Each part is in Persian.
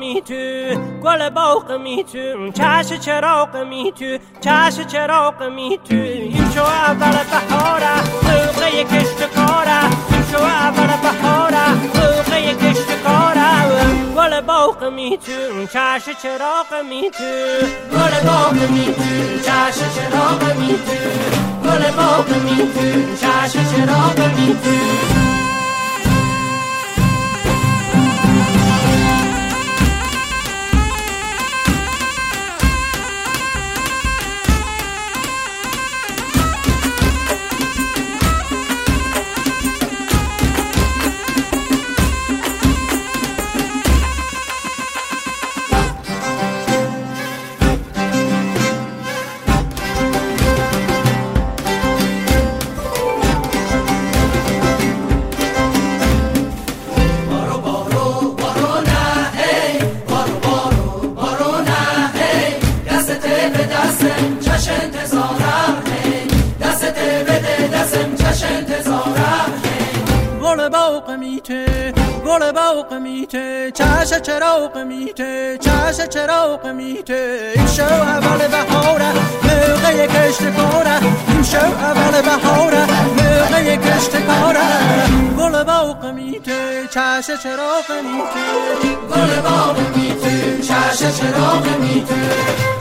می تو گل باغ می تو چش چراغ می تو چش چراغ می تو این شو اول بهاره موقع کشت کاره این شو اول بهاره موقع کشت کاره گل باغ می تو چش چراغ می تو گل باغ می تو چش چراغ می تو گل باغ می تو چش چراغ می تو گل باغ میته چش چراغ میته چش چراغ میته این شو اول بهاره موقع کشت کاره این شو اول بهاره موقع کشت کاره گل باغ میته چش چراغ میته گل باغ میته چش چراغ میته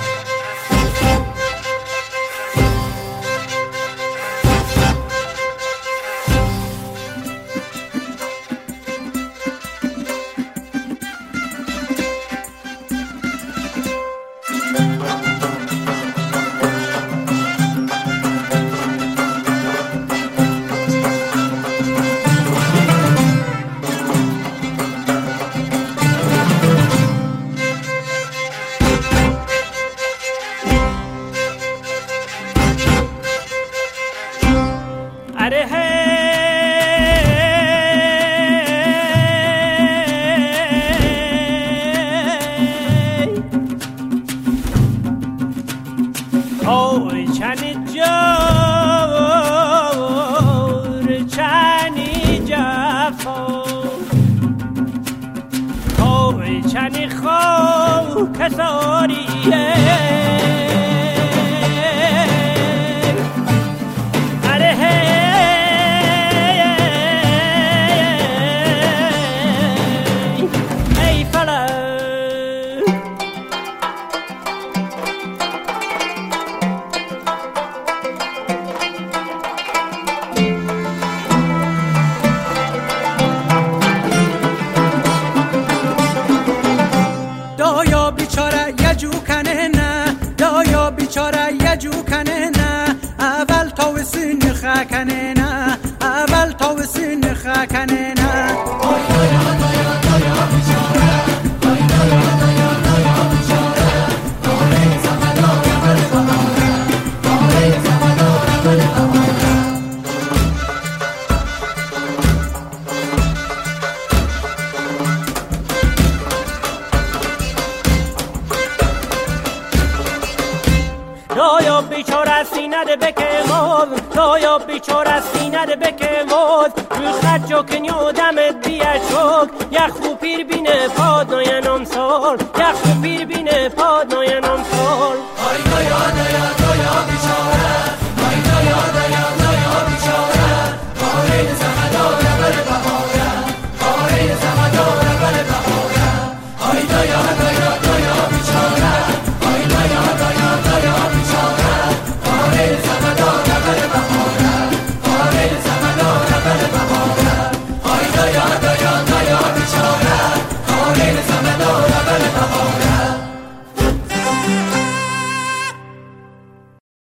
چنی خو کساریه خکنه نه اول تا سین خکنه نه آی دایا دایا دایا بیچاره آی دایا دایا دایا بیچاره داره زمدار اول بهاره داره زمدار اول بهاره دایا بیچاره سینه بکه موز دایا بیچاره سینه بکه موز رو خد جو کنیو دمت بیا شک یخ و پیر بینه پاد ناینم سال یخ و پیر بینه پاد ناینم